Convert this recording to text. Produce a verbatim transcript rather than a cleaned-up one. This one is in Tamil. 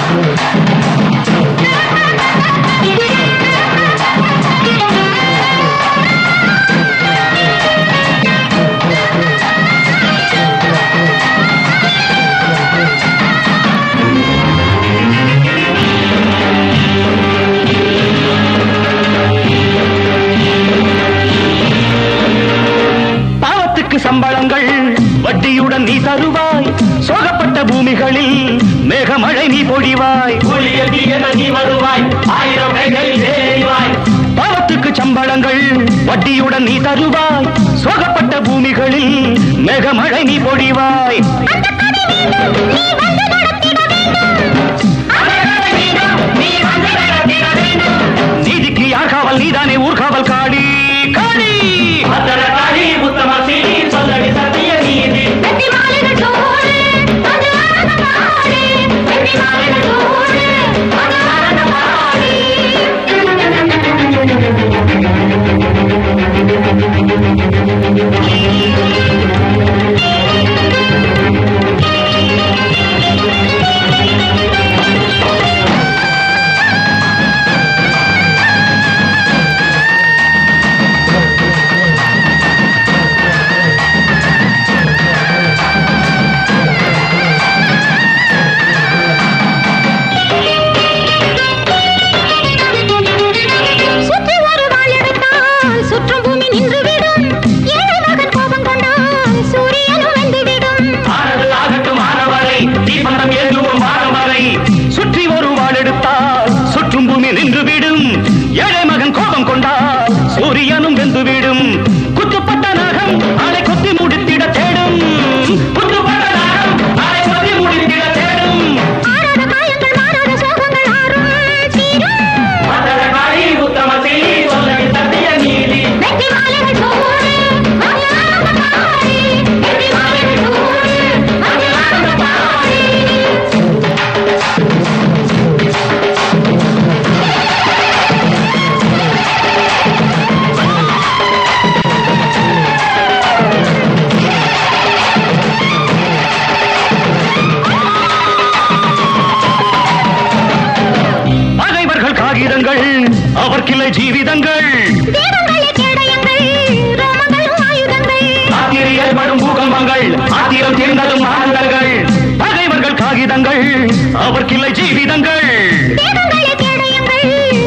சம்பளங்கள் வட்டியுடன் நீ தருவாய், சோகப்பட்ட பூமிகளில் மேகமழை நீ பொழிவாய், நீ வருவாய், ஆயிரம் கைகளில் பாவத்துக்கு சம்பளங்கள் வட்டியுடன் நீ தருவாய், சோகப்பட்ட பூமிகளில் மேகமழை நீ பொழிவாய். நீதிக்கு யார் காவல்? நீதானே ஊர்காவல் காடி காடி நின்றுவிடும். ஏழை மகன் கோபம் கொண்டால் சூரியனும் வெந்துவிடும். குத்துப்பட்ட நாகம் ஆளை கொத்தி முடித்திட தேடும். குத்துப்பட்ட நாகம் ஆளை கொத்தி முடித்திட தேடும். ஆறாத காயங்கள் மாறாத சோகங்கள் ஆறும் தீரும். மதர காரி உத்தமத்தை சொல்லி சத்திய நீதி. வெற்றி மாலைகள் சோறு மகிழாத பாரி. வெற்றி மாலைகள் சோறு மகிழாத பாரி. அவர்கில்லை ஜீவிதங்கள் ஆத்திரியப்படும் பூகம்பங்கள் ஆத்திரம் தீர்ந்ததும் ஆனந்தங்கள். பகைவர்கள் காகிதங்கள் அவர்கில்லை ஜீவிதங்கள்